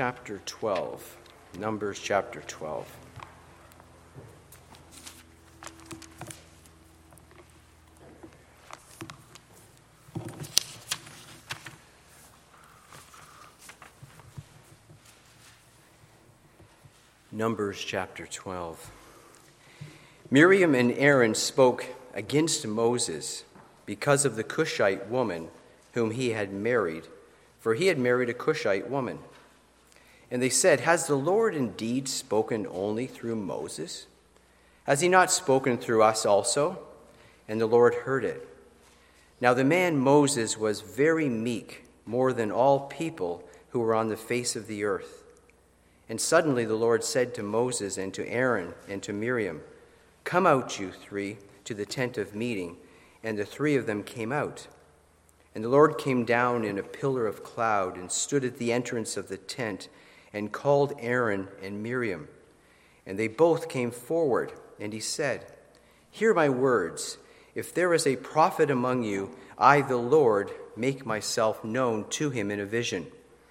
chapter 12. Numbers chapter 12. Numbers chapter 12. Miriam and Aaron spoke against Moses because of the Cushite woman whom he had married, for he had married a Cushite woman. And they said, "Has the Lord indeed spoken only through Moses? Has he not spoken through us also?" And the Lord heard it. Now the man Moses was very meek, more than all people who were on the face of the earth. And suddenly the Lord said to Moses and to Aaron and to Miriam, "Come out, you three, to the tent of meeting." And the three of them came out. And the Lord came down in a pillar of cloud and stood at the entrance of the tent and called Aaron and Miriam. And they both came forward, and he said, "Hear my words. If there is a prophet among you, I, the Lord, make myself known to him in a vision.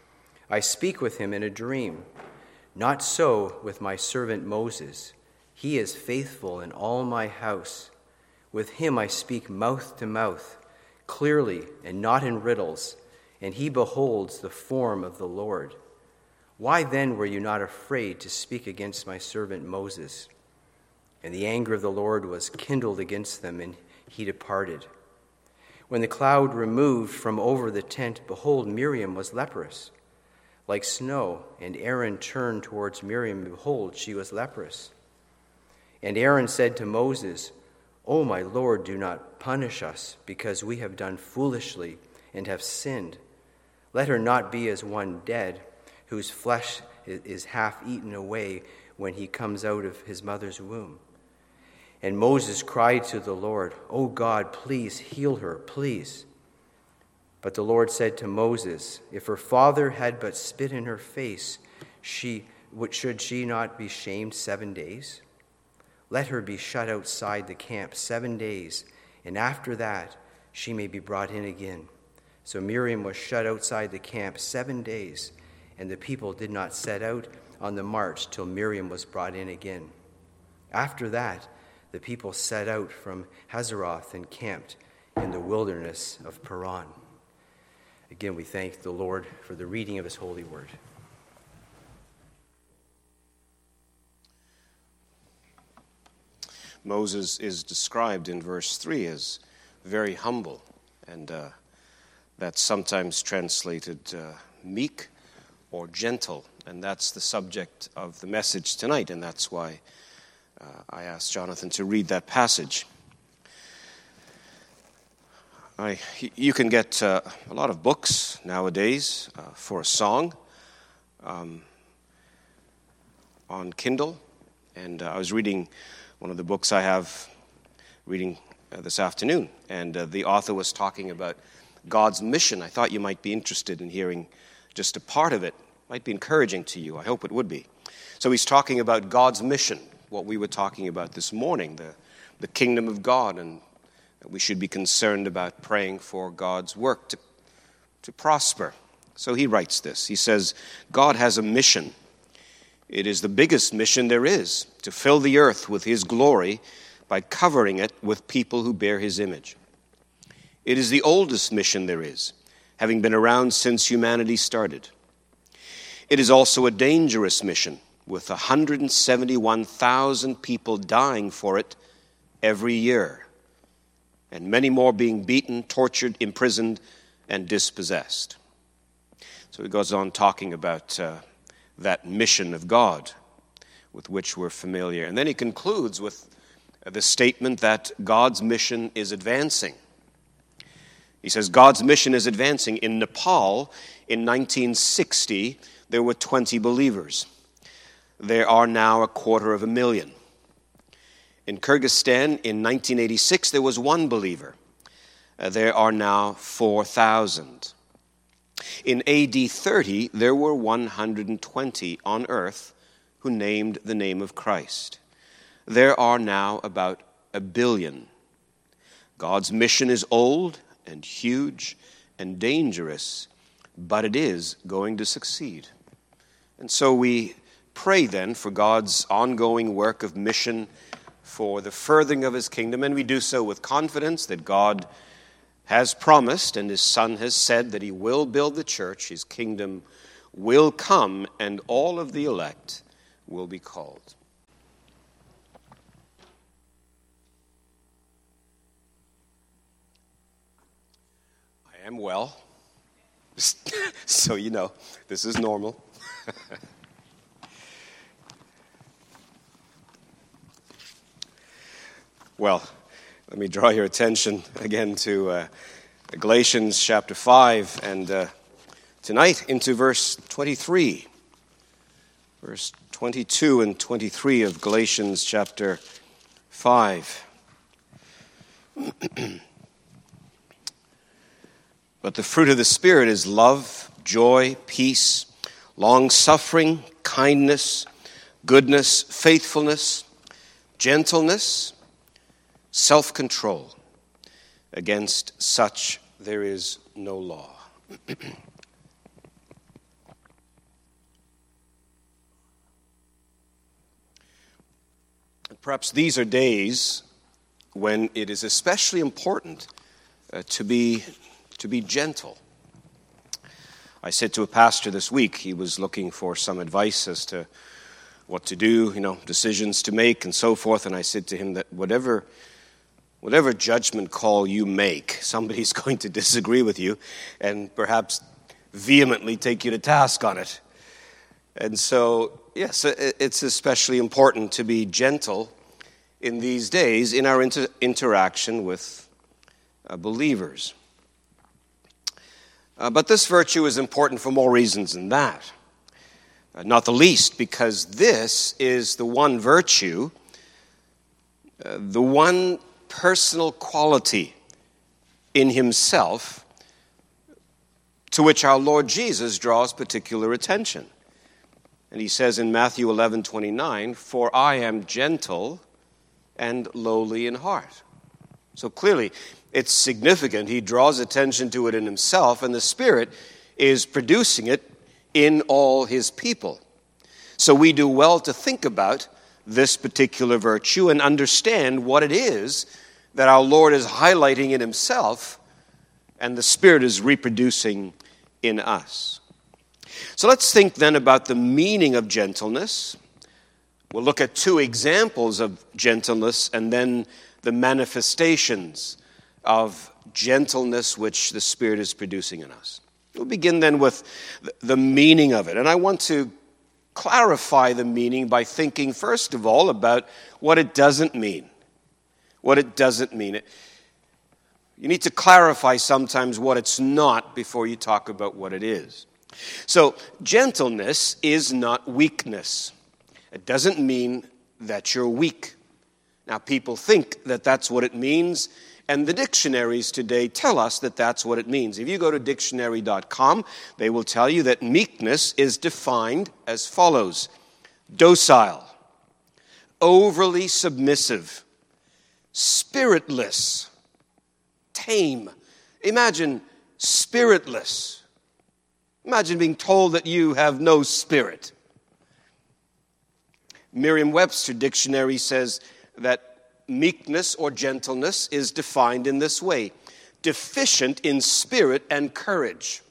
I speak with him in a dream. Not so with my servant Moses. He is faithful in all my house. With him I speak mouth to mouth, clearly and not in riddles, and he beholds the form of the Lord. Why then were you not afraid to speak against my servant Moses?" And the anger of the Lord was kindled against them, and he departed. When the cloud removed from over the tent, behold, Miriam was leprous, like snow, and Aaron turned towards Miriam, and behold, she was leprous. And Aaron said to Moses, "O my Lord, do not punish us, because we have done foolishly and have sinned. Let her not be as one dead, whose flesh is half eaten away when he comes out of his mother's womb." And Moses cried to the Lord, "O God, please heal her, please." But the Lord said to Moses, "If her father had but spit in her face, should she not be shamed 7 days? Let her be shut outside the camp 7 days, and after that she may be brought in again." So Miriam was shut outside the camp 7 days, and the people did not set out on the march till Miriam was brought in again. After that, the people set out from Hazeroth and camped in the wilderness of Paran. Again, we thank the Lord for the reading of his holy word. Moses is described in verse 3 as very humble, and that's sometimes translated meek or gentle, and that's the subject of the message tonight, and that's why I asked Jonathan to read that passage. You can get a lot of books nowadays for a song on Kindle, and I was reading one of the books I have reading this afternoon, and the author was talking about God's mission. I thought you might be interested in hearing just a part of it. It might be encouraging to you. I hope it would be. So he's talking about God's mission, what we were talking about this morning, the kingdom of God, and we should be concerned about praying for God's work to prosper. So he writes this. He says, God has a mission. It is the biggest mission there is, to fill the earth with his glory by covering it with people who bear his image. It is the oldest mission there is, having been around since humanity started. It is also a dangerous mission, with 171,000 people dying for it every year, and many more being beaten, tortured, imprisoned, and dispossessed. So he goes on talking about that mission of God with which we're familiar. And then he concludes with the statement that God's mission is advancing. He says God's mission is advancing. In Nepal, in 1960, there were 20 believers. There are now 250,000. In Kyrgyzstan, in 1986, there was 1 believer. There are now 4,000. In AD 30, there were 120 on earth who named the name of Christ. There are now about 1 billion. God's mission is old and huge and dangerous, but it is going to succeed. And so we pray then for God's ongoing work of mission for the furthering of his kingdom, and we do so with confidence that God has promised and his Son has said that he will build the church, his kingdom will come, and all of the elect will be called. I am well, so you know, this is normal. Well, let me draw your attention again to Galatians chapter 5 and tonight into verse 23. Verse 22 and 23 of Galatians chapter 5. But the fruit of the Spirit is love, joy, peace, long-suffering, kindness, goodness, faithfulness, gentleness, self-control. Against such there is no law. Perhaps these are days when it is especially important to be gentle. I said to a pastor this week, he was looking for some advice as to what to do, decisions to make and so forth, and I said to him that whatever judgment call you make, somebody's going to disagree with you and perhaps vehemently take you to task on it. And so, yes, it's especially important to be gentle in these days in our interaction with believers. But this virtue is important for more reasons than that. Not the least because this is the one virtue, the one personal quality in himself to which our Lord Jesus draws particular attention. And he says in Matthew 11:29, "For I am gentle and lowly in heart." So clearly, it's significant. He draws attention to it in himself, and the Spirit is producing it in all his people. So we do well to think about this particular virtue and understand what it is that our Lord is highlighting in himself and the Spirit is reproducing in us. So let's think then about the meaning of gentleness. We'll look at two examples of gentleness and then the manifestations of gentleness which the Spirit is producing in us. We'll begin then with the meaning of it. And I want to clarify the meaning by thinking, first of all, about what it doesn't mean. What it doesn't mean. You need to clarify sometimes what it's not before you talk about what it is. So, gentleness is not weakness. It doesn't mean that you're weak. Now, people think that that's what it means, and the dictionaries today tell us that that's what it means. If you go to dictionary.com, they will tell you that meekness is defined as follows: docile, overly submissive, spiritless, tame. Imagine spiritless. Imagine being told that you have no spirit. Merriam-Webster dictionary says that meekness or gentleness is defined in this way: deficient in spirit and courage,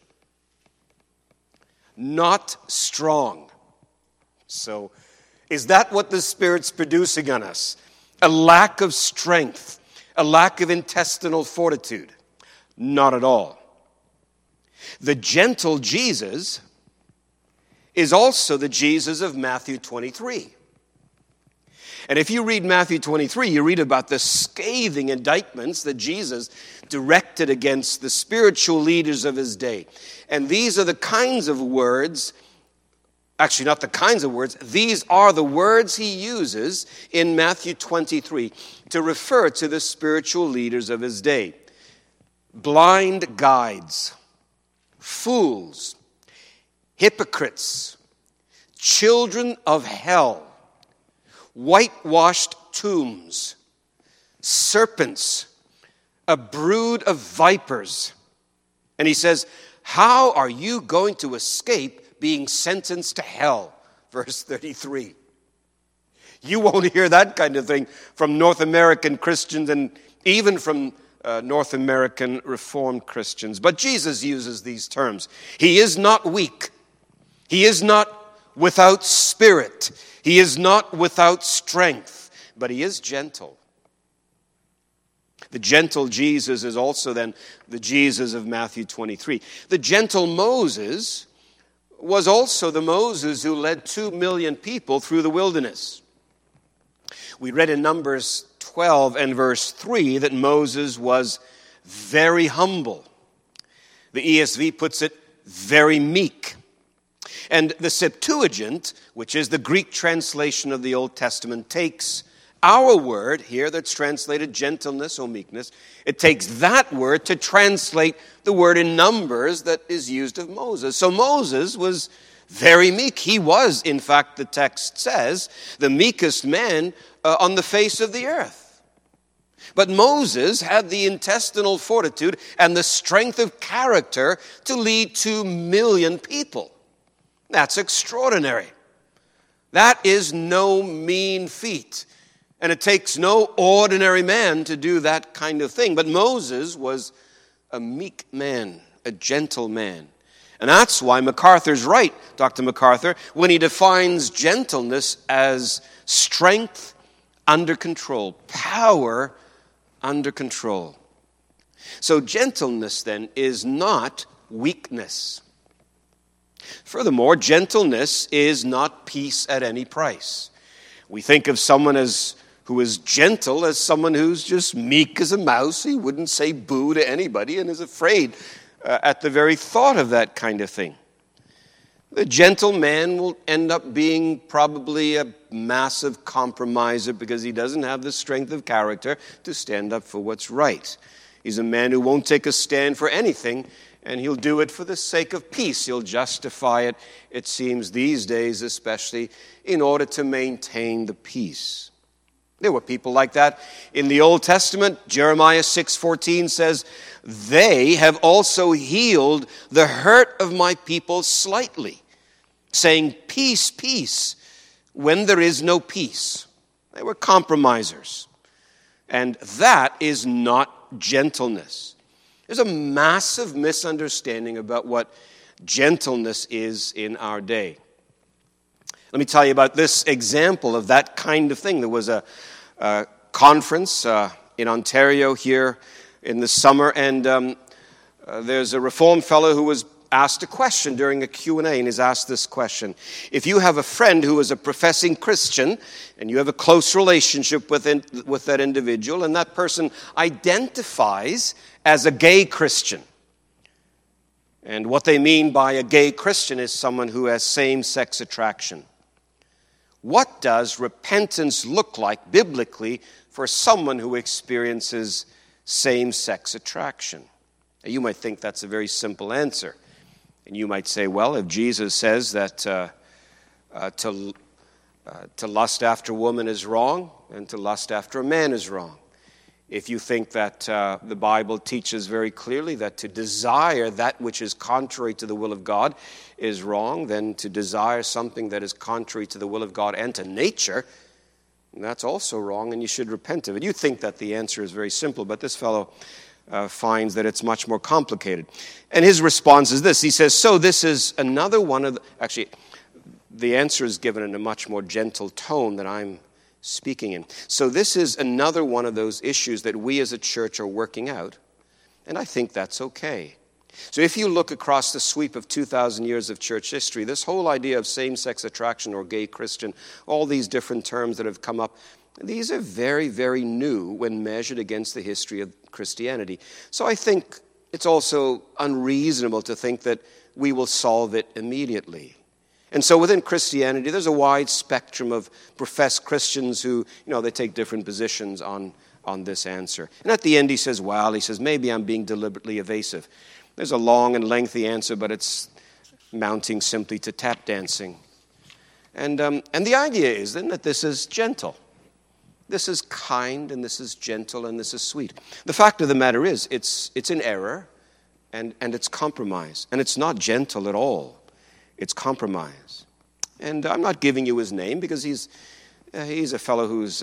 not strong. So, is that what the Spirit's producing on us? A lack of strength, a lack of intestinal fortitude? Not at all. The gentle Jesus is also the Jesus of Matthew 23. And if you read Matthew 23, you read about the scathing indictments that Jesus directed against the spiritual leaders of his day. And these are the kinds of words, actually not the kinds of words, these are the words he uses in Matthew 23 to refer to the spiritual leaders of his day. Blind guides, fools, hypocrites, children of hell, whitewashed tombs, serpents, a brood of vipers. And he says, how are you going to escape being sentenced to hell. Verse 33. You won't hear that kind of thing from North American Christians and even from North American Reformed Christians. But Jesus uses these terms. He is not weak. He is not without spirit. He is not without strength. But he is gentle. The gentle Jesus is also then the Jesus of Matthew 23. The gentle Moses was also the Moses who led 2 million people through the wilderness. We read in Numbers 12 and verse 3 that Moses was very humble. The ESV puts it very meek. And the Septuagint, which is the Greek translation of the Old Testament, takes our word here that's translated gentleness or meekness, it takes that word to translate the word in Numbers that is used of Moses. So Moses was very meek. He was, in fact, the text says, the meekest man on the face of the earth. But Moses had the intestinal fortitude and the strength of character to lead 2 million people. That's extraordinary. That is no mean feat. And it takes no ordinary man to do that kind of thing. But Moses was a meek man, a gentle man. And that's why MacArthur's right, Dr. MacArthur, when he defines gentleness as strength under control, power under control. So gentleness then is not weakness. Furthermore, gentleness is not peace at any price. We think of someone who is gentle as someone who's just meek as a mouse. He wouldn't say boo to anybody and is afraid at the very thought of that kind of thing. The gentle man will end up being probably a massive compromiser because he doesn't have the strength of character to stand up for what's right. He's a man who won't take a stand for anything, and he'll do it for the sake of peace. He'll justify it, it seems these days especially, in order to maintain the peace. There were people like that in the Old Testament. Jeremiah 6:14 says, "They have also healed the hurt of my people slightly, saying, 'Peace, peace,' when there is no peace." They were compromisers. And that is not gentleness. There's a massive misunderstanding about what gentleness is in our day. Let me tell you about this example of that kind of thing. There was a conference in Ontario here in the summer, and there's a Reformed fellow who was asked a question during a Q&A, and he's asked this question. If you have a friend who is a professing Christian, and you have a close relationship with that individual, and that person identifies as a gay Christian, and what they mean by a gay Christian is someone who has same-sex attraction. What does repentance look like biblically for someone who experiences same-sex attraction? Now, you might think that's a very simple answer. And you might say, well, if Jesus says that to lust after a woman is wrong and to lust after a man is wrong. If you think that the Bible teaches very clearly that to desire that which is contrary to the will of God is wrong, then to desire something that is contrary to the will of God and to nature, that's also wrong, and you should repent of it. You think that the answer is very simple, but this fellow finds that it's much more complicated. And his response is this. He says, so this is another one of actually, the answer is given in a much more gentle tone than I'm speaking in. So this is another one of those issues that we as a church are working out, and I think that's okay. So if you look across the sweep of 2,000 years of church history, this whole idea of same-sex attraction or gay Christian, all these different terms that have come up, these are very, very new when measured against the history of Christianity. So I think it's also unreasonable to think that we will solve it immediately. And so within Christianity, there's a wide spectrum of professed Christians who, they take different positions on this answer. And at the end he says, maybe I'm being deliberately evasive. There's a long and lengthy answer, but it's mounting simply to tap dancing. And the idea is then that this is gentle. This is kind, and this is gentle, and this is sweet. The fact of the matter is, it's an error, and it's compromise. And it's not gentle at all. It's compromise. And I'm not giving you his name because he's a fellow who's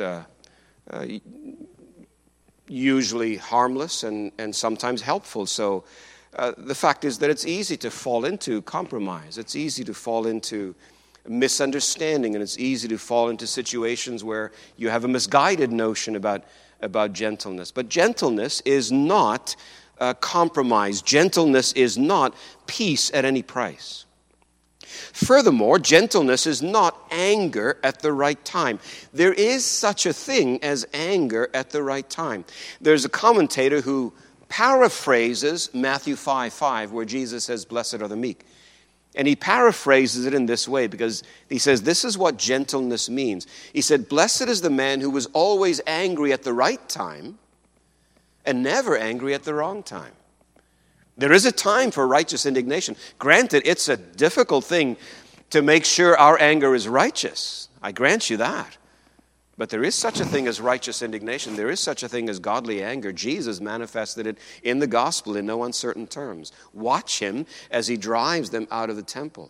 usually harmless and sometimes helpful. So the fact is that it's easy to fall into compromise. It's easy to fall into misunderstanding, and it's easy to fall into situations where you have a misguided notion about gentleness. But gentleness is not compromise. Gentleness is not peace at any price. Furthermore, gentleness is not anger at the right time. There is such a thing as anger at the right time. There's a commentator who paraphrases Matthew 5:5, where Jesus says, "Blessed are the meek." And he paraphrases it in this way because he says, this is what gentleness means. He said, "Blessed is the man who was always angry at the right time and never angry at the wrong time." There is a time for righteous indignation. Granted, it's a difficult thing to make sure our anger is righteous. I grant you that. But there is such a thing as righteous indignation. There is such a thing as godly anger. Jesus manifested it in the gospel in no uncertain terms. Watch him as he drives them out of the temple.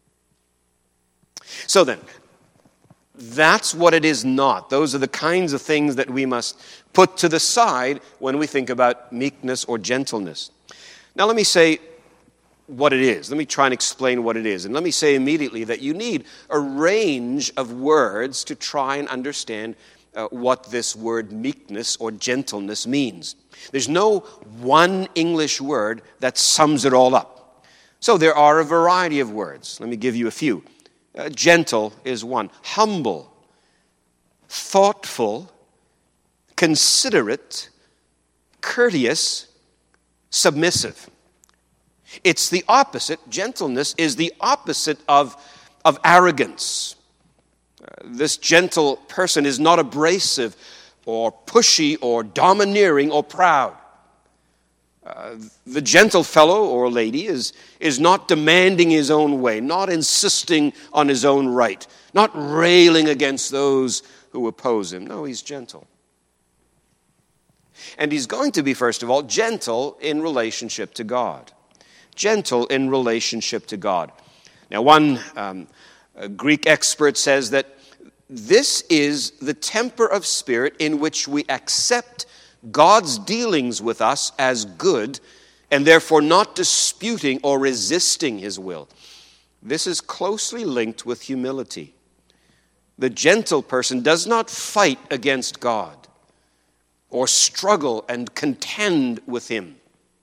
So then, that's what it is not. Those are the kinds of things that we must put to the side when we think about meekness or gentleness. Now let me say what it is. Let me try and explain what it is. And let me say immediately that you need a range of words to try and understand what this word meekness or gentleness means. There's no one English word that sums it all up. So there are a variety of words. Let me give you a few. Gentle is one. Humble, thoughtful, considerate, courteous, submissive. It's the opposite. Gentleness is the opposite of arrogance. This gentle person is not abrasive or pushy or domineering or proud. The gentle fellow or lady is not demanding his own way, not insisting on his own right, not railing against those who oppose him. No, he's gentle. And he's going to be, first of all, gentle in relationship to God. Gentle in relationship to God. Now, one Greek expert says that this is the temper of spirit in which we accept God's dealings with us as good and therefore not disputing or resisting his will. This is closely linked with humility. The gentle person does not fight against God or struggle and contend with him.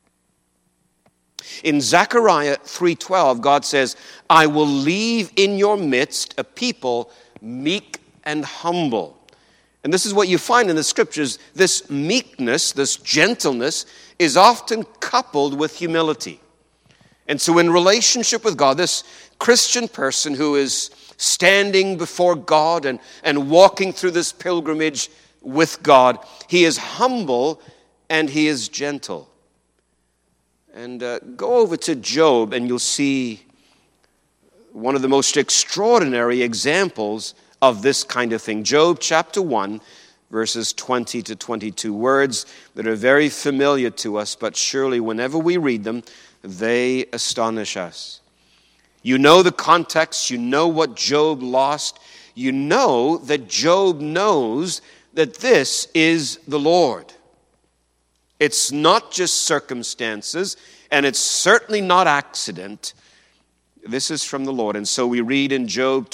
In Zechariah 3:12, God says, "I will leave in your midst a people meek and humble." And this is what you find in the scriptures. This meekness, this gentleness, is often coupled with humility. And so in relationship with God, this Christian person who is standing before God and walking through this pilgrimage with God, he is humble and he is gentle. And go over to Job and you'll see one of the most extraordinary examples of this kind of thing. Job chapter 1, verses 20 to 22. Words that are very familiar to us, but surely whenever we read them, they astonish us. You know the context. You know what Job lost. You know that Job knows that this is the Lord. It's not just circumstances, and it's certainly not accident. This is from the Lord. And so we read in Job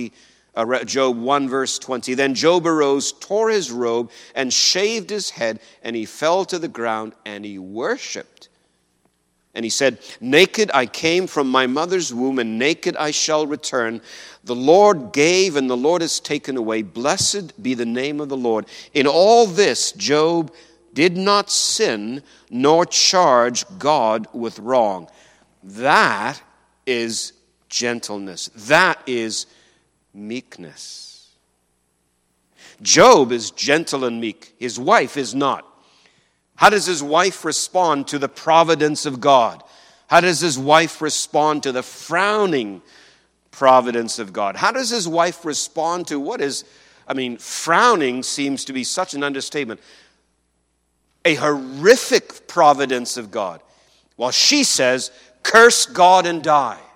1 verse 20, "Then Job arose, tore his robe, and shaved his head, and he fell to the ground, and he worshipped. And he said, 'Naked I came from my mother's womb, and naked I shall return. The Lord gave, and the Lord has taken away. Blessed be the name of the Lord.' In all this, Job did not sin, nor charge God with wrong." That is gentleness. That is meekness. Job is gentle and meek. His wife is not. How does his wife respond to the providence of God? How does his wife respond to the frowning providence of God? How does his wife respond to frowning seems to be such an understatement. A horrific providence of God. While she says, "Curse God and die."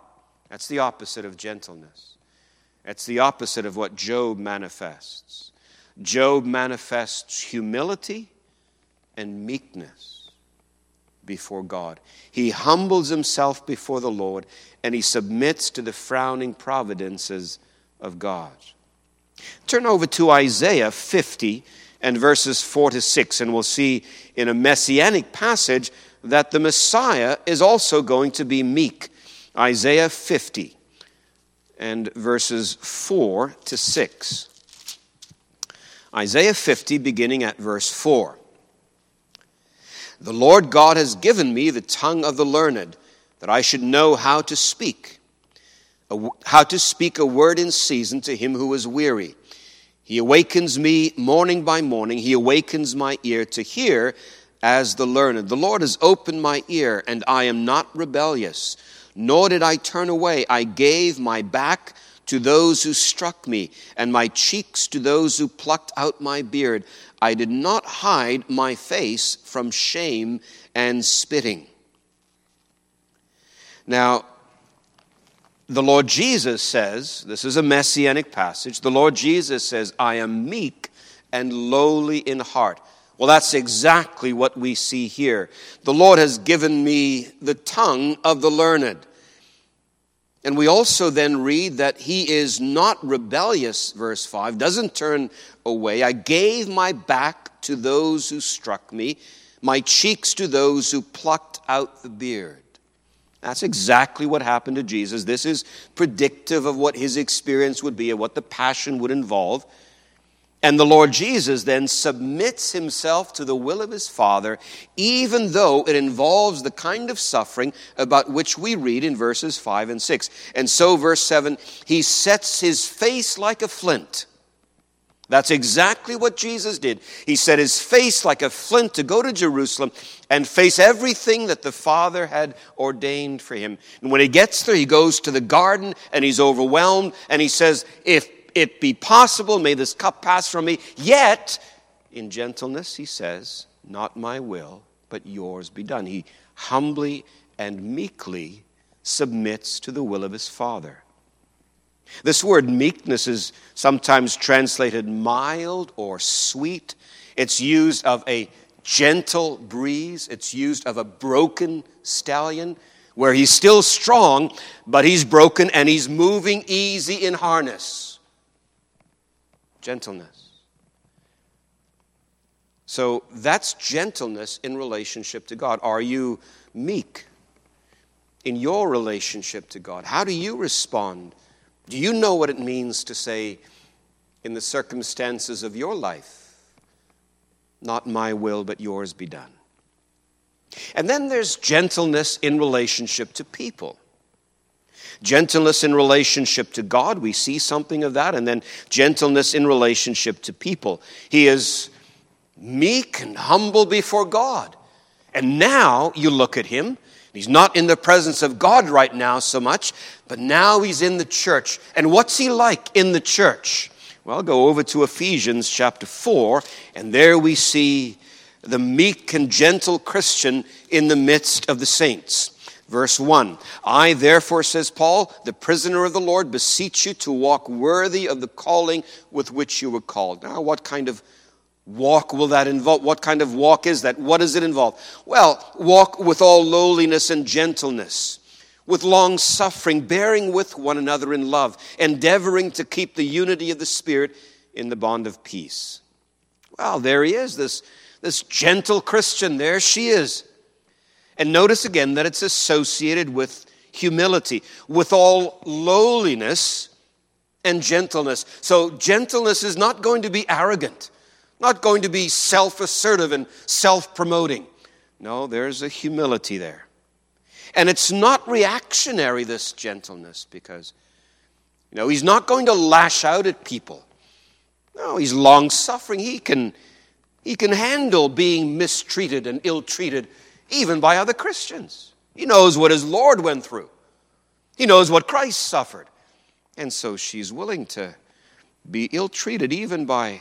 That's the opposite of gentleness. That's the opposite of what Job manifests. Job manifests humility and meekness before God. He humbles himself before the Lord, and he submits to the frowning providences of God. Turn over to Isaiah 50 and verses 4 to 6, and we'll see in a messianic passage that the Messiah is also going to be meek. Isaiah 50 and verses 4 to 6. Isaiah 50, beginning at verse 4. The Lord God has given me the tongue of the learned, that I should know how to speak a word in season to him who is weary. He awakens me morning by morning. He awakens my ear to hear as the learned. The Lord has opened my ear, and I am not rebellious, nor did I turn away. I gave my back to those who struck me, and my cheeks to those who plucked out my beard. I did not hide my face from shame and spitting. Now, the Lord Jesus says, this is a messianic passage, the Lord Jesus says, I am meek and lowly in heart. Well, that's exactly what we see here. The Lord has given me the tongue of the learned. And we also then read that he is not rebellious, verse 5, doesn't turn away. I gave my back to those who struck me, my cheeks to those who plucked out the beard. That's exactly what happened to Jesus. This is predictive of what his experience would be and what the passion would involve. And the Lord Jesus then submits himself to the will of his Father, even though it involves the kind of suffering about which we read in verses 5 and 6. And so, verse 7, he sets his face like a flint. That's exactly what Jesus did. He set his face like a flint to go to Jerusalem and face everything that the Father had ordained for him. And when he gets there, he goes to the garden and he's overwhelmed, and he says, if it be possible, may this cup pass from me. Yet, in gentleness, he says, not my will, but yours be done. He humbly and meekly submits to the will of his Father. This word meekness is sometimes translated mild or sweet. It's used of a gentle breeze. It's used of a broken stallion, where he's still strong, but he's broken and he's moving easy in harness. Gentleness. So that's gentleness in relationship to God. Are you meek in your relationship to God? How do you respond? Do you know what it means to say, in the circumstances of your life, not my will, but yours be done? And then there's gentleness in relationship to people. Gentleness in relationship to God, we see something of that. And then gentleness in relationship to people. He is meek and humble before God. And now you look at him. He's not in the presence of God right now so much, but now he's in the church. And what's he like in the church? Well, go over to Ephesians chapter 4, and there we see the meek and gentle Christian in the midst of the saints. Verse 1, I therefore, says Paul, the prisoner of the Lord, beseech you to walk worthy of the calling with which you were called. Now, what kind of walk will that involve? What kind of walk is that? What does it involve? Well, walk with all lowliness and gentleness, with long suffering, bearing with one another in love, endeavoring to keep the unity of the Spirit in the bond of peace. Well, there he is, this gentle Christian. There she is. And notice again that it's associated with humility, with all lowliness and gentleness. So gentleness is not going to be arrogant, not going to be self-assertive and self-promoting. No, there's a humility there. And it's not reactionary, this gentleness, because, he's not going to lash out at people. No, he's long-suffering. He can handle being mistreated and ill-treated, even by other Christians. He knows what his Lord went through. He knows what Christ suffered. And so she's willing to be ill-treated even by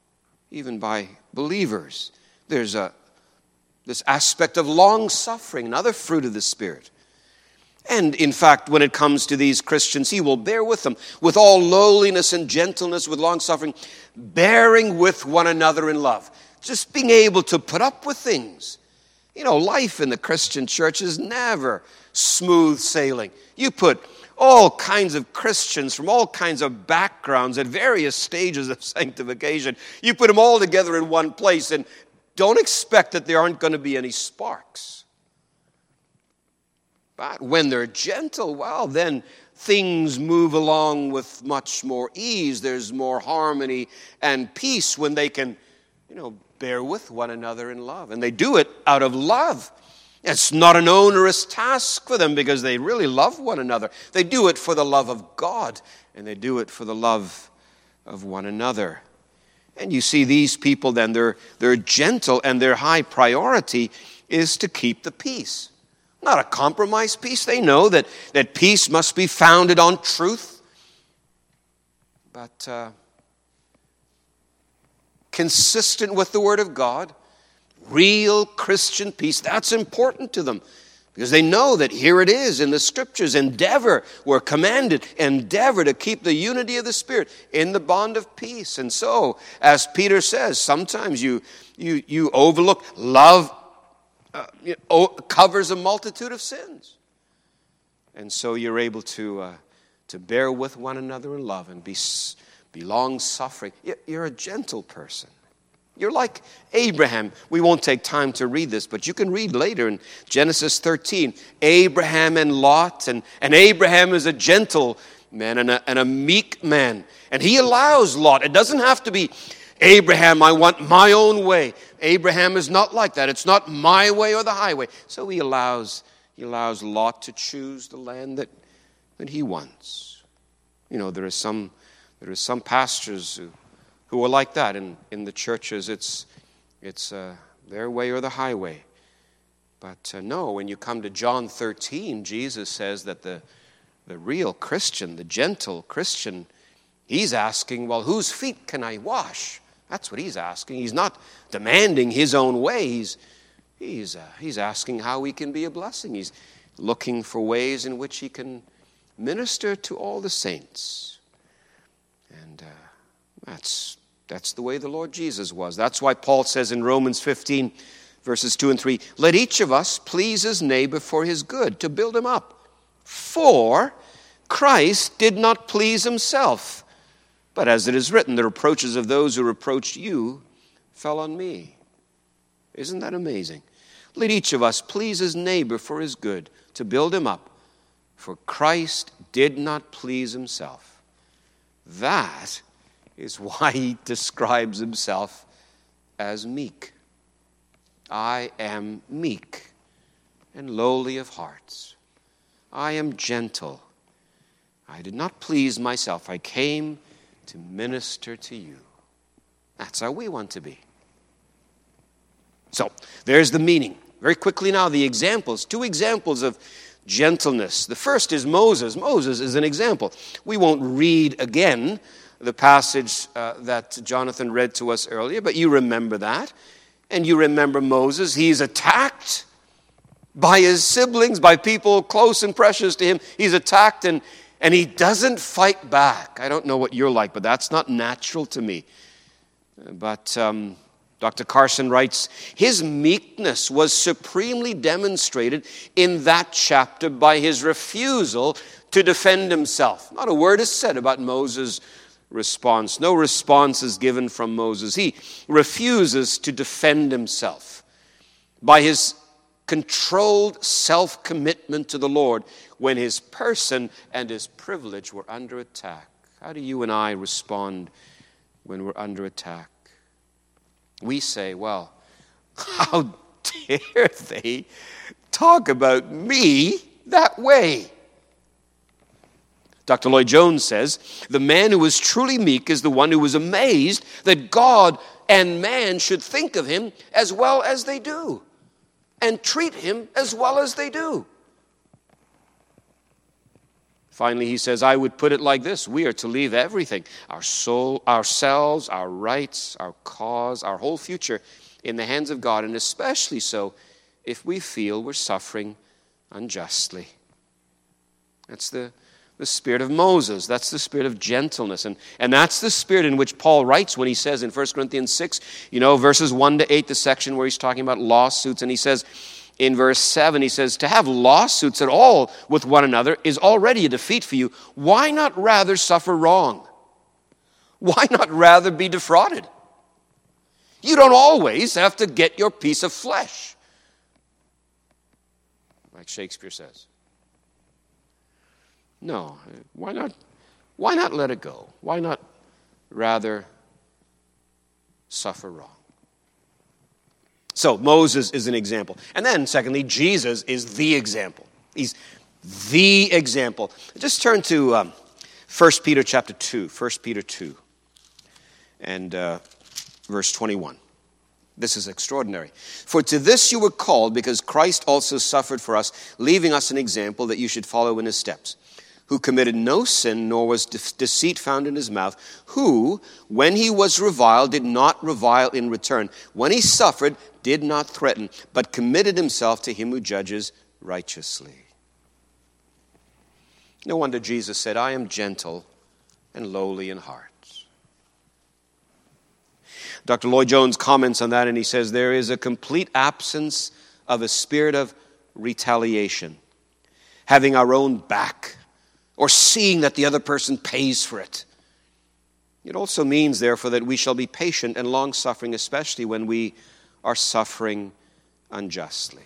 believers. There's this aspect of long-suffering, another fruit of the Spirit. And in fact, when it comes to these Christians, he will bear with them with all lowliness and gentleness, with long-suffering, bearing with one another in love. Just being able to put up with things. You know, life in the Christian church is never smooth sailing. You put all kinds of Christians from all kinds of backgrounds at various stages of sanctification. You put them all together in one place and don't expect that there aren't going to be any sparks. But when they're gentle, well, then things move along with much more ease. There's more harmony and peace when they can, bear with one another in love. And they do it out of love. It's not an onerous task for them because they really love one another. They do it for the love of God, and they do it for the love of one another. And you see these people then, they're gentle, and their high priority is to keep the peace. Not a compromised peace. They know that peace must be founded on truth. But consistent with the Word of God, real Christian peace, that's important to them. Because they know that here it is in the Scriptures. We're commanded, endeavor to keep the unity of the Spirit in the bond of peace. And so, as Peter says, sometimes you overlook love. Covers a multitude of sins. And so you're able to bear with one another in love and be long-suffering. You're a gentle person. You're like Abraham. We won't take time to read this, but you can read later in Genesis 13. Abraham and Lot, and Abraham is a gentle man and a meek man. And he allows Lot. It doesn't have to be, Abraham, I want my own way. Abraham is not like that. It's not my way or the highway. So he allows Lot to choose the land that he wants. There are some pastors who are like that in the churches. It's their way or the highway. But no, when you come to John 13, Jesus says that the real Christian, the gentle Christian, he's asking, well, whose feet can I wash? That's what he's asking. He's not demanding his own way. He's asking how he can be a blessing. He's looking for ways in which he can minister to all the saints. And that's the way the Lord Jesus was. That's why Paul says in Romans 15, verses 2 and 3, let each of us please his neighbor for his good, to build him up. For Christ did not please himself, but as it is written, the reproaches of those who reproached you fell on me. Isn't that amazing? Let each of us please his neighbor for his good, to build him up. For Christ did not please himself. That is why he describes himself as meek. I am meek and lowly of hearts. I am gentle. I did not please myself. I came to minister to you. That's how we want to be. So, there's the meaning. Very quickly now, the examples. 2 examples of gentleness. The first is Moses. Moses is an example. We won't read again the passage that Jonathan read to us earlier, but you remember that. And you remember Moses. He's attacked by his siblings, by people close and precious to him. He's attacked and he doesn't fight back. I don't know what you're like, but that's not natural to me. But Dr. Carson writes, his meekness was supremely demonstrated in that chapter by his refusal to defend himself. Not a word is said about Moses' response. No response is given from Moses. He refuses to defend himself by his controlled self-commitment to the Lord when his person and his privilege were under attack. How do you and I respond when we're under attack? We say, well, how dare they talk about me that way? Dr. Lloyd Jones says, the man who is truly meek is the one who is amazed that God and man should think of him as well as they do and treat him as well as they do. Finally, he says, I would put it like this. We are to leave everything, our soul, ourselves, our rights, our cause, our whole future in the hands of God, and especially so if we feel we're suffering unjustly. That's the spirit of Moses. That's the spirit of gentleness. And that's the spirit in which Paul writes when he says in 1 Corinthians 6, verses 1 to 8, the section where he's talking about lawsuits. And he says in verse 7, he says, to have lawsuits at all with one another is already a defeat for you. Why not rather suffer wrong? Why not rather be defrauded? You don't always have to get your piece of flesh, like Shakespeare says. No, why not? Why not let it go? Why not rather suffer wrong? So Moses is an example. And then, secondly, Jesus is the example. He's the example. Just turn to 1 Peter chapter 2, 1 Peter 2, and verse 21. This is extraordinary. For to this you were called, because Christ also suffered for us, leaving us an example that you should follow in his steps, who committed no sin, nor was deceit found in his mouth, who, when he was reviled, did not revile in return. When he suffered, did not threaten, but committed himself to him who judges righteously. No wonder Jesus said, I am gentle and lowly in heart. Dr. Lloyd Jones comments on that, and he says, there is a complete absence of a spirit of retaliation, having our own back, or seeing that the other person pays for it. It also means, therefore, that we shall be patient and long-suffering, especially when we are suffering unjustly.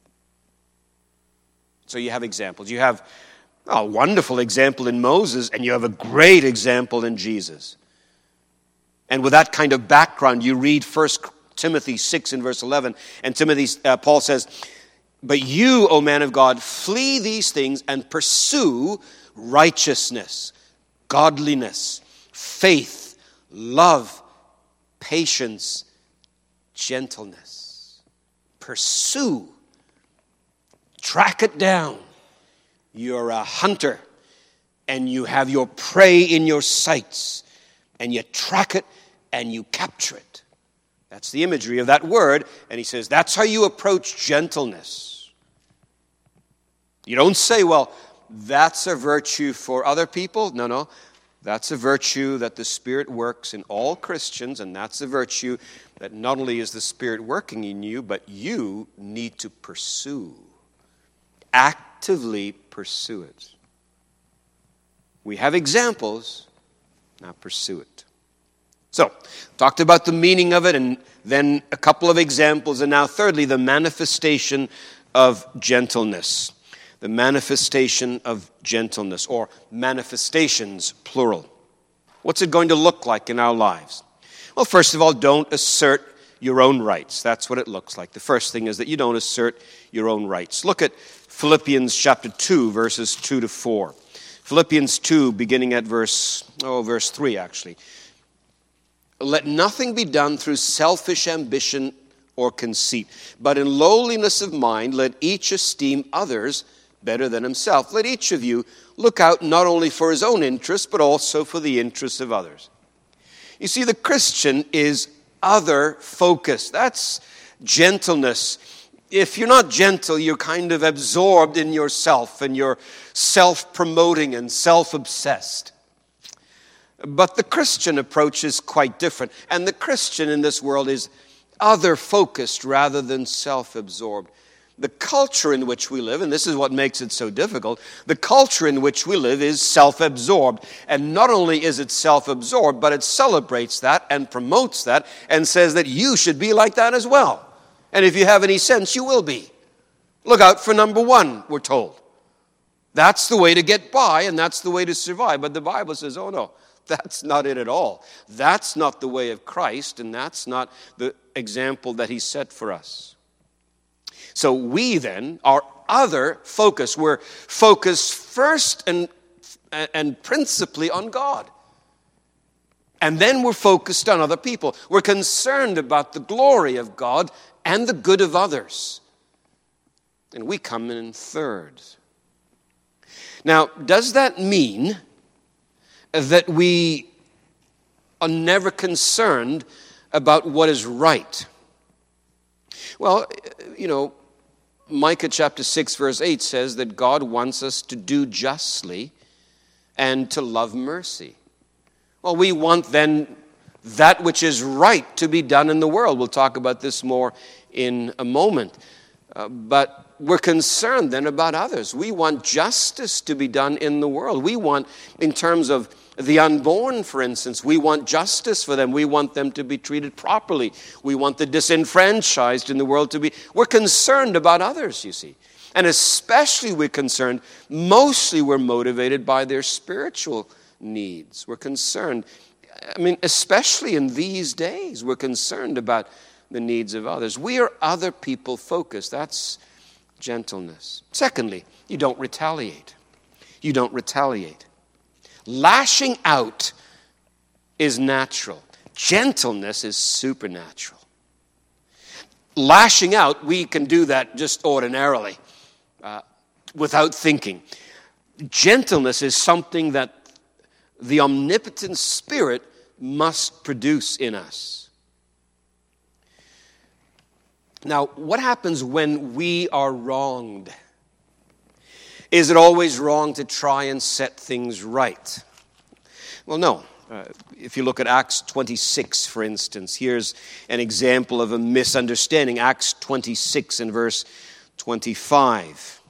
So you have examples. You have a wonderful example in Moses, and you have a great example in Jesus. And with that kind of background, you read 1 Timothy 6 in verse 11, and Paul says, but you, O man of God, flee these things and pursue righteousness, godliness, faith, love, patience, gentleness. Pursue. Track it down. You're a hunter, and you have your prey in your sights, and you track it and you capture it. That's the imagery of that word. And he says, that's how you approach gentleness. You don't say, well, that's a virtue for other people. No. That's a virtue that the Spirit works in all Christians, and that's a virtue that not only is the Spirit working in you, but you need to pursue. Actively pursue it. We have examples. Now pursue it. So, talked about the meaning of it, and then a couple of examples, and now thirdly, the manifestation of gentleness. The manifestation of gentleness, or manifestations, plural. What's it going to look like in our lives? Well, first of all, don't assert your own rights. That's what it looks like. The first thing is that you don't assert your own rights. Look at Philippians chapter 2, verses 2 to 4. Philippians 2, beginning at verse 3, actually. Let nothing be done through selfish ambition or conceit, but in lowliness of mind, let each esteem others better than himself. Let each of you look out not only for his own interests, but also for the interests of others. You see, the Christian is other-focused. That's gentleness. If you're not gentle, you're kind of absorbed in yourself, and you're self-promoting and self-obsessed. But the Christian approach is quite different. And the Christian in this world is other-focused rather than self-absorbed. The culture in which we live, and this is what makes it so difficult, the culture in which we live is self-absorbed. And not only is it self-absorbed, but it celebrates that and promotes that and says that you should be like that as well. And if you have any sense, you will be. Look out for number one, we're told. That's the way to get by, and that's the way to survive. But the Bible says, oh no, that's not it at all. That's not the way of Christ, and that's not the example that he set for us. So we then are other focused. We're focused first and principally on God. And then we're focused on other people. We're concerned about the glory of God and the good of others. And we come in third. Now, does that mean that we are never concerned about what is right? Well, Micah chapter 6 verse 8 says that God wants us to do justly and to love mercy. Well, we want then that which is right to be done in the world. We'll talk about this more in a moment. But we're concerned then about others. We want justice to be done in the world. We want, in terms of the unborn, for instance, we want justice for them. We want them to be treated properly. We want the disenfranchised in the world to be... We're concerned about others, you see. And especially mostly we're motivated by their spiritual needs. We're concerned, especially in these days, we're concerned about the needs of others. We are other people focused. That's gentleness. Secondly, you don't retaliate. You don't retaliate. Lashing out is natural. Gentleness is supernatural. Lashing out, we can do that just ordinarily, without thinking. Gentleness is something that the omnipotent Spirit must produce in us. Now, what happens when we are wronged? Is it always wrong to try and set things right? Well, no. If you look at Acts 26, for instance, here's an example of a misunderstanding. Acts 26 and verse 25.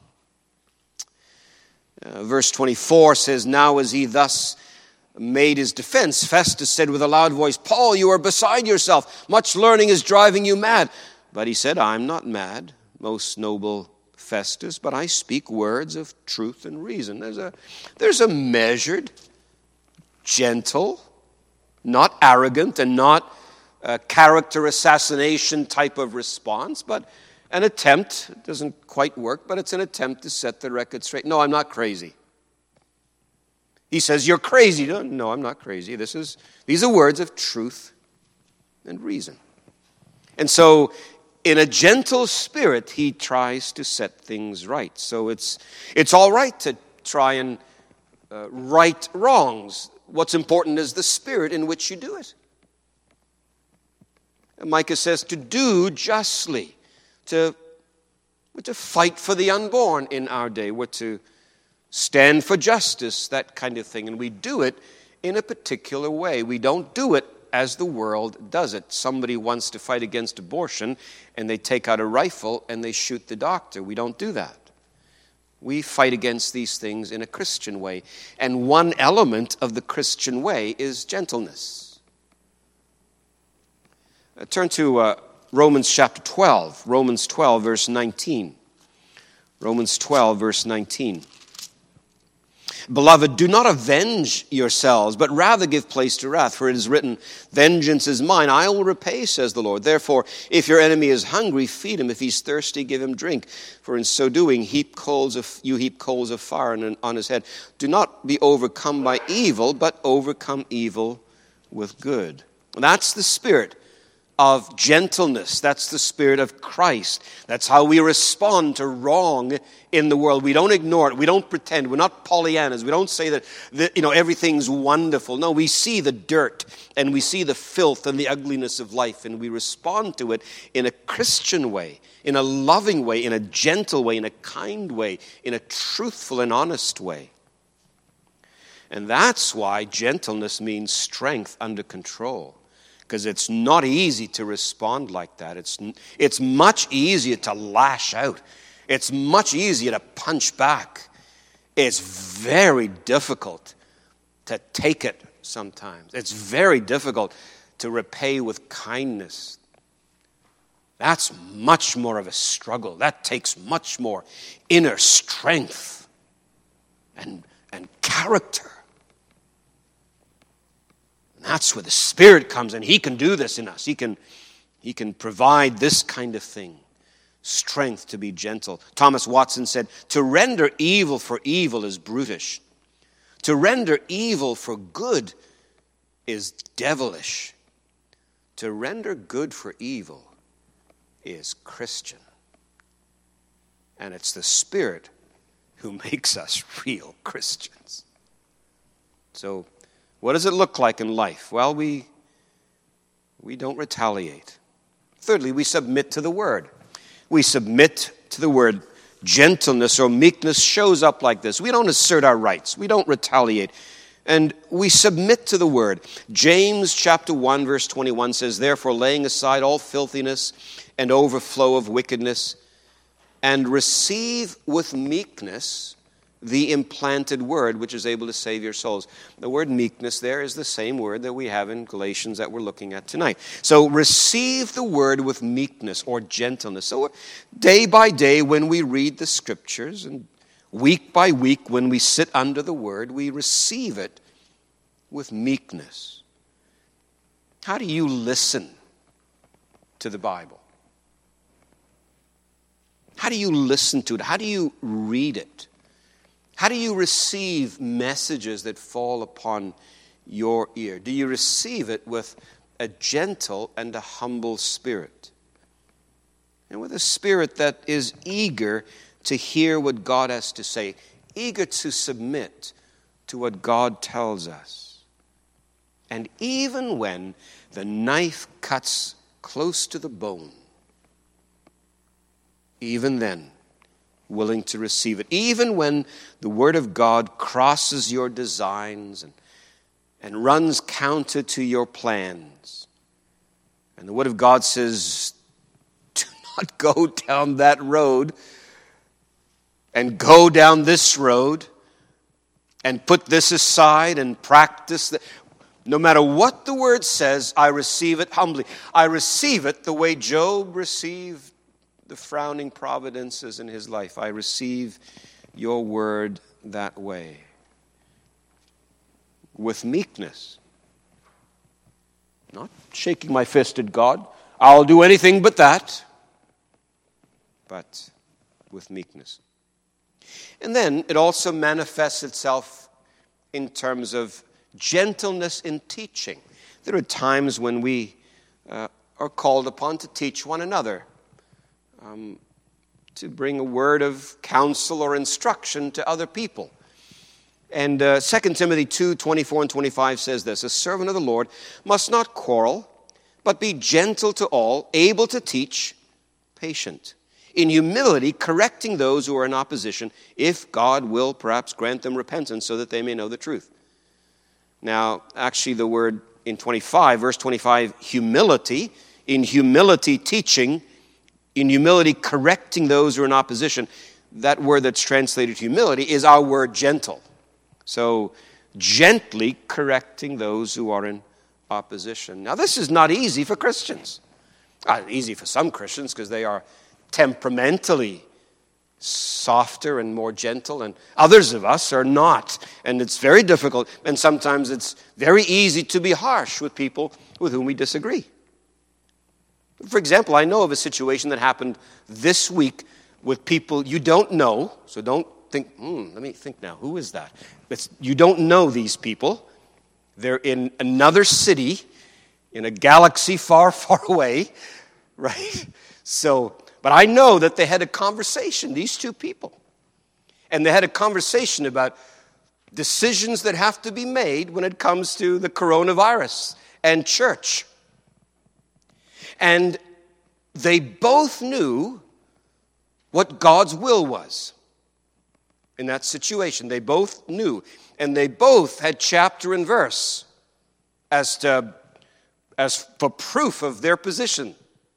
Verse 24 says, "Now as he thus made his defense, Festus said with a loud voice, 'Paul, you are beside yourself. Much learning is driving you mad.' But he said, 'I'm not mad, most noble Festus, but I speak words of truth and reason.'" There's a measured, gentle, not arrogant, and not a character assassination type of response, but an attempt. It doesn't quite work, but it's an attempt to set the record straight. "No, I'm not crazy." He says, "You're crazy." "No, I'm not crazy. These are words of truth and reason." And so, in a gentle spirit, he tries to set things right. So it's all right to try and right wrongs. What's important is the spirit in which you do it. And Micah says to do justly, to fight for the unborn in our day. We're to stand for justice, that kind of thing. And we do it in a particular way. We don't do it as the world does it. Somebody wants to fight against abortion, and they take out a rifle and they shoot the doctor. We don't do that. We fight against these things in a Christian way. And one element of the Christian way is gentleness. Turn to Romans chapter 12. Romans 12, verse 19. Romans 12, verse 19. "Beloved, do not avenge yourselves, but rather give place to wrath. For it is written, 'Vengeance is mine, I will repay, says the Lord.' Therefore, if your enemy is hungry, feed him. If he's thirsty, give him drink. For in so doing, you heap coals of fire on his head. Do not be overcome by evil, but overcome evil with good." And that's the spirit of gentleness. That's the spirit of Christ. That's how we respond to wrong in the world. We don't ignore it. We don't pretend. We're not Pollyannas. We don't say that everything's wonderful. No, we see the dirt and we see the filth and the ugliness of life, and we respond to it in a Christian way, in a loving way, in a gentle way, in a kind way, in a truthful and honest way. And that's why gentleness means strength under control. Because it's not easy to respond like that. It's much easier to lash out. It's much easier to punch back. It's very difficult to take it sometimes. It's very difficult to repay with kindness. That's much more of a struggle. That takes much more inner strength and character. And that's where the Spirit comes in. He can do this in us. He can provide this kind of thing. Strength to be gentle. Thomas Watson said, "To render evil for evil is brutish. To render evil for good is devilish. To render good for evil is Christian." And it's the Spirit who makes us real Christians. So, what does it look like in life? Well, we don't retaliate. Thirdly, we submit to the Word. We submit to the word gentleness or meekness shows up like this. We don't assert our rights. We don't retaliate. And we submit to the word. James chapter 1 verse 21 says, therefore laying aside all filthiness and overflow of wickedness, and receive with meekness the implanted word, which is able to save your souls. The word meekness there is the same word that we have in Galatians that we're looking at tonight. So receive the word with meekness or gentleness. So day by day when we read the scriptures and week by week when we sit under the word, we receive it with meekness. How do you listen to the Bible? How do you listen to it? How do you read it? How do you receive messages that fall upon your ear? Do you receive it with a gentle and a humble spirit? And with a spirit that is eager to hear what God has to say, eager to submit to what God tells us. And even when the knife cuts close to the bone, even then, willing to receive it. Even when the Word of God crosses your designs and runs counter to your plans. And the Word of God says, do not go down that road and go down this road and put this aside and practice that. No matter what the Word says, I receive it humbly. I receive it the way Job received the frowning providences in his life. I receive your word that way. With meekness. Not shaking my fist at God. I'll do anything but that. But with meekness. And then it also manifests itself in terms of gentleness in teaching. There are times when we are called upon to teach one another. To bring a word of counsel or instruction to other people. And 2 Timothy 2:24 and 25 says this, a servant of the Lord must not quarrel, but be gentle to all, able to teach, patient, in humility correcting those who are in opposition, if God will perhaps grant them repentance so that they may know the truth. Now, actually the word in 25, verse 25, humility, in humility teaching, in humility correcting those who are in opposition, that word that's translated humility is our word gentle. So gently correcting those who are in opposition. Now this is not easy for Christians. Easy for some Christians because they are temperamentally softer and more gentle, and others of us are not. And it's very difficult, and sometimes it's very easy to be harsh with people with whom we disagree. For example, I know of a situation that happened this week with people you don't know, so don't think, let me think now, who is that? You don't know these people. They're in another city, in a galaxy far, far away, right? But I know that they had a conversation, these two people. And they had a conversation about decisions that have to be made when it comes to the coronavirus and church. And they both knew what God's will was in that situation. They both knew. And they both had chapter and verse as for proof of their position.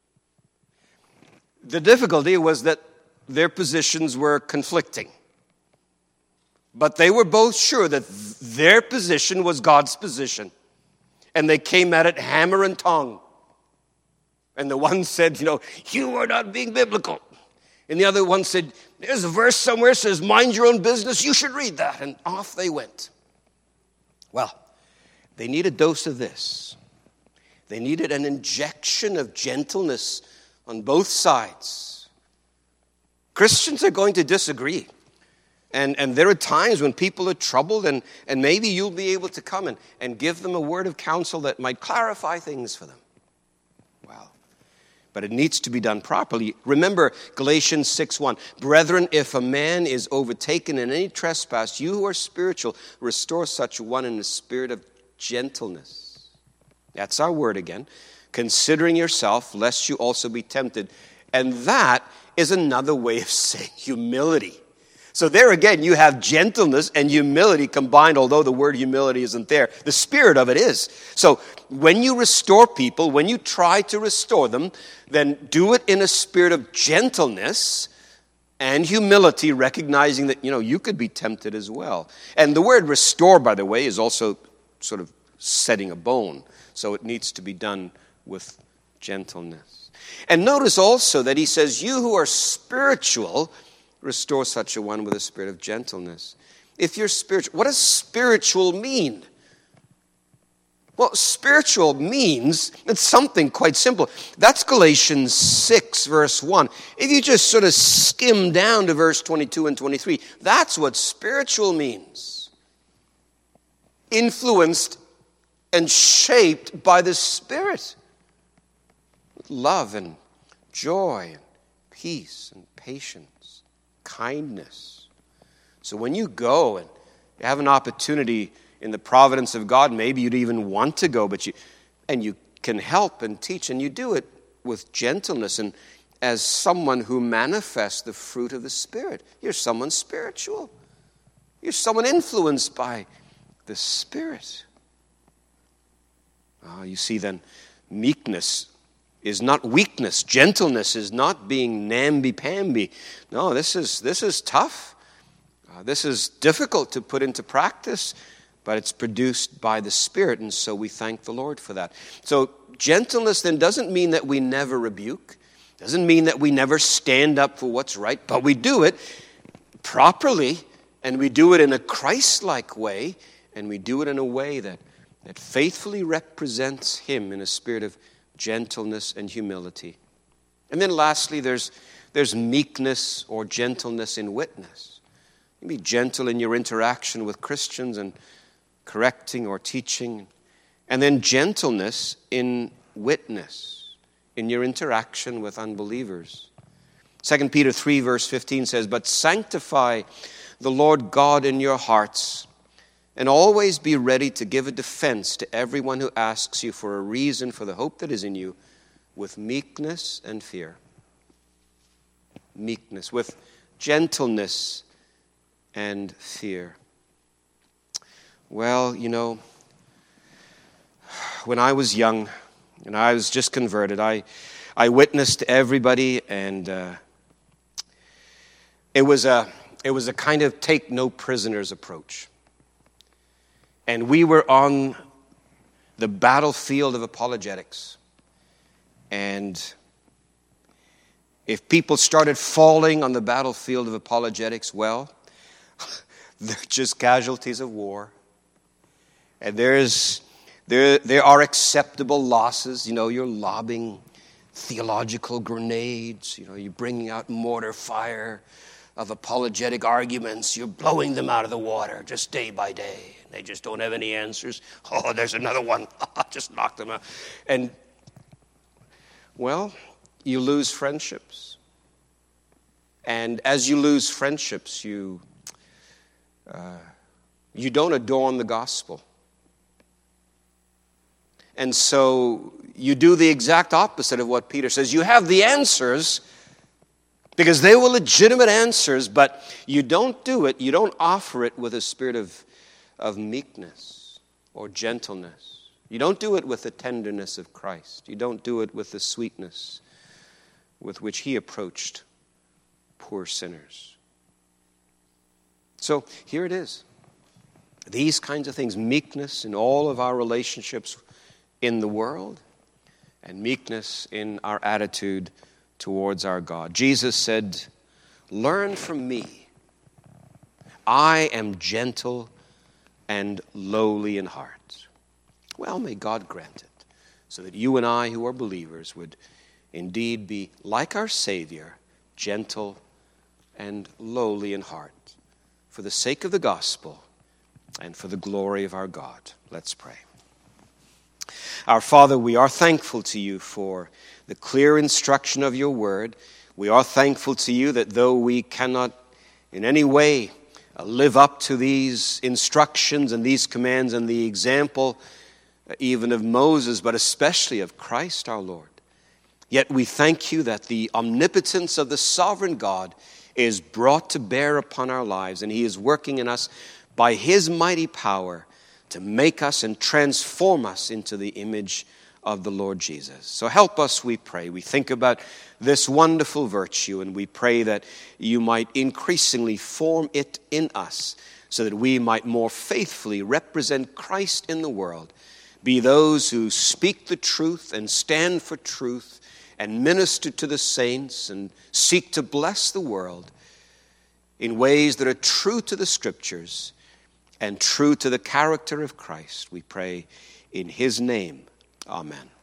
The difficulty was that their positions were conflicting. But they were both sure that their position was God's position. And they came at it hammer and tongue. And the one said, you are not being biblical. And the other one said, there's a verse somewhere that says, mind your own business, you should read that. And off they went. Well, they need a dose of this. They needed an injection of gentleness on both sides. Christians are going to disagree. And there are times when people are troubled, and maybe you'll be able to come and give them a word of counsel that might clarify things for them. Wow. But it needs to be done properly. Remember Galatians 6:1. Brethren, if a man is overtaken in any trespass, you who are spiritual, restore such one in the spirit of gentleness. That's our word again. Considering yourself, lest you also be tempted. And that is another way of saying humility. So there again, you have gentleness and humility combined, although the word humility isn't there. The spirit of it is. So when you restore people, when you try to restore them, then do it in a spirit of gentleness and humility, recognizing that, you could be tempted as well. And the word restore, by the way, is also sort of setting a bone. So it needs to be done with gentleness. And notice also that he says, you who are spiritual, restore such a one with a spirit of gentleness. If you're spiritual, what does spiritual mean? Well, spiritual means, it's something quite simple. That's Galatians 6, verse 1. If you just sort of skim down to verse 22 and 23, that's what spiritual means. Influenced and shaped by the Spirit. Love and joy and peace and patience, kindness. So when you go and you have an opportunity in the providence of God, maybe you'd even want to go, but you can help and teach, and you do it with gentleness and as someone who manifests the fruit of the Spirit. You're someone spiritual. You're someone influenced by the Spirit. You see then, meekness is not weakness. Gentleness is not being namby-pamby. No, this is tough. This is difficult to put into practice, but it's produced by the Spirit, and so we thank the Lord for that. So gentleness then doesn't mean that we never rebuke, doesn't mean that we never stand up for what's right, but we do it properly, and we do it in a Christ-like way, and we do it in a way that faithfully represents Him in a spirit of gentleness and humility. And then lastly, there's meekness or gentleness in witness. You be gentle in your interaction with Christians and correcting or teaching. And then gentleness in witness, in your interaction with unbelievers. 2 Peter 3 verse 15 says, "But sanctify the Lord God in your hearts, and always be ready to give a defense to everyone who asks you for a reason for the hope that is in you, with meekness and fear." Meekness, with gentleness and fear. Well, when I was young and I was just converted, I witnessed to everybody, and it was a kind of take no prisoners approach. And we were on the battlefield of apologetics. And if people started falling on the battlefield of apologetics, well, they're just casualties of war. And there are acceptable losses. You're lobbing theological grenades. You're bringing out mortar fire of apologetic arguments. You're blowing them out of the water just day by day. They just don't have any answers. Oh, there's another one. Just knock them out. And, well, you lose friendships. And as you lose friendships, you don't adorn the gospel. And so you do the exact opposite of what Peter says. You have the answers, because they were legitimate answers, but you don't do it, you don't offer it with a spirit of meekness or gentleness. You don't do it with the tenderness of Christ. You don't do it with the sweetness with which He approached poor sinners. So here it is. These kinds of things, meekness in all of our relationships in the world, and meekness in our attitude towards our God. Jesus said, "Learn from me. I am gentle and lowly in heart." Well, may God grant it, so that you and I who are believers would indeed be like our Savior, gentle and lowly in heart, for the sake of the gospel and for the glory of our God. Let's pray. Our Father, we are thankful to you for the clear instruction of your word. We are thankful to you that though we cannot in any way live up to these instructions and these commands and the example even of Moses, but especially of Christ our Lord, Yet we thank you that the omnipotence of the sovereign God is brought to bear upon our lives, and he is working in us by his mighty power to make us and transform us into the image of the Lord Jesus. So help us, we pray. We think about this wonderful virtue, and we pray that you might increasingly form it in us so that we might more faithfully represent Christ in the world, be those who speak the truth and stand for truth and minister to the saints and seek to bless the world in ways that are true to the Scriptures and true to the character of Christ. We pray in his name. Amen.